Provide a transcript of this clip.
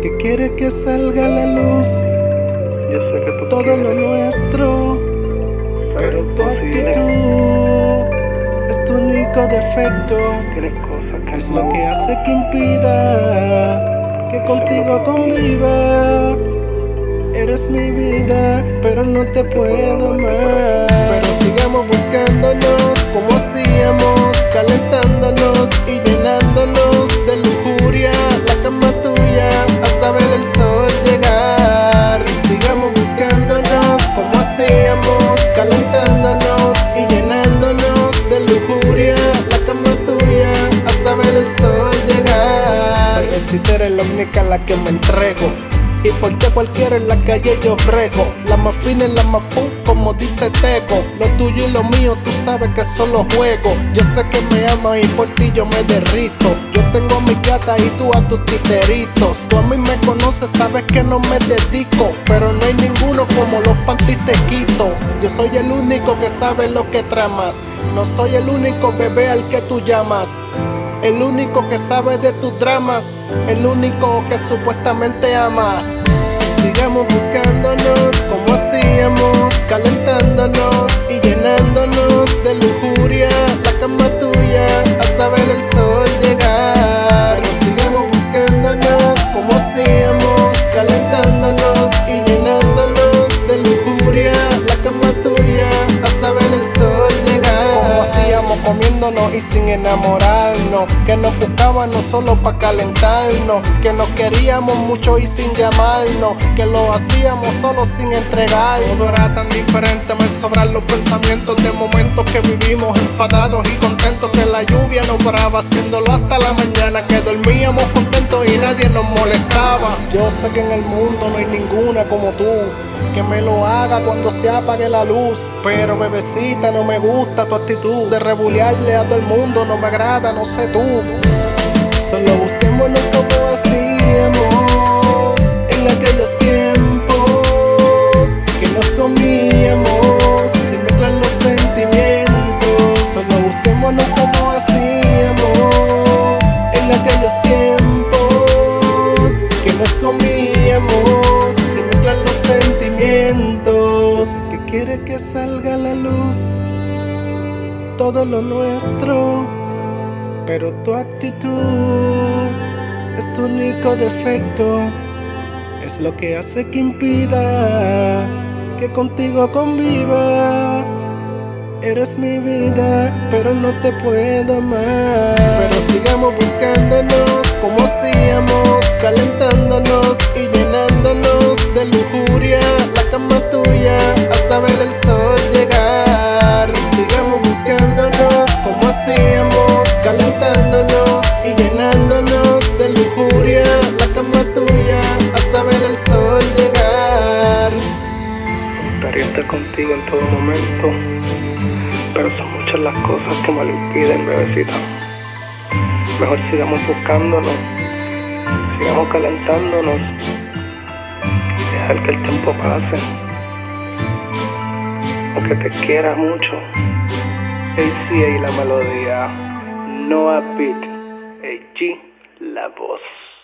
que quiere que salga a la luz Yo sé que tú todo quieres, lo nuestro, pero tu actitud es tu único defecto. tienes cosas que Es no lo que me hace que impida que contigo conviva. Eres mi vida, pero no te puedo más. Pero sigamos buscándonos como hacíamos, calentándonos y llenándonos de lujuria. La cama tuya hasta ver el sol llegar. Y sigamos buscándonos como hacíamos, calentándonos y llenándonos de lujuria. La cama tuya hasta ver el sol llegar. Pero si tú eres la única a la que me entrego, y porque cualquiera en la calle yo brego. La más fina y la más pum, como dice Teco. Lo tuyo y lo mío, tú sabes que solo juego. Yo sé que me amas y por ti yo me derrito. Yo tengo a mi gata y tú a tus titeritos. Tú a mí me conoces, sabes que no me dedico, pero no hay ninguno como los panties te quito. Yo soy el único que sabe lo que tramas. No soy el único bebé al que tú llamas. El único que sabe de tus dramas, el único que supuestamente amas. Sigamos buscándonos como hacíamos, calentándonos y llenándonos de lujuria. La cama tuya hasta ver el sol llegar. Pero sigamos buscándonos como hacíamos, calentándonos y llenándonos de lujuria. La cama tuya hasta ver el sol llegar. Como hacíamos comiéndonos y sin enamorarnos, que nos buscábamos solo pa' calentarnos, que nos queríamos mucho y sin llamarnos, que lo hacíamos solo sin entregar. Todo era tan diferente, me sobran los pensamientos de momentos que vivimos enfadados y contentos, que la lluvia nos paraba, haciéndolo hasta la mañana, que dormíamos contentos y nadie nos molestaba. Yo sé que en el mundo no hay ninguna como tú, que me lo haga cuando se apague la luz. Pero bebecita, no me gusta tu actitud de rebulearle a todo el mundo, no me agrada, no sé tú. Solo busquémonos como hacíamos en aquellos tiempos, que nos comíamos sin mezclar los sentimientos. Solo busquémonos como hacíamos en aquellos tiempos, que nos comíamos sin mezclar los sentimientos. Que quiere que salga a la luz todo lo nuestro, pero tu actitud es tu único defecto. Es lo que hace que impida que contigo conviva. Eres mi vida, pero no te puedo más. Pero sigamos buscándonos como hacíamos, calentándonos y llenándonos de lujuria. La cama tuya hasta ver el sol llegar. Y sigamos buscándonos como hacíamos, calentándonos y llenándonos de lujuria. La cama tuya hasta ver el sol llegar. Me gustaría estar contigo en todo momento, pero son muchas las cosas que me lo impiden, bebecita. Mejor sigamos buscándonos, sigamos calentándonos y dejar que el tiempo pase. Aunque te quiera mucho. AC y la melodía, Noah Beat, AG, la voz.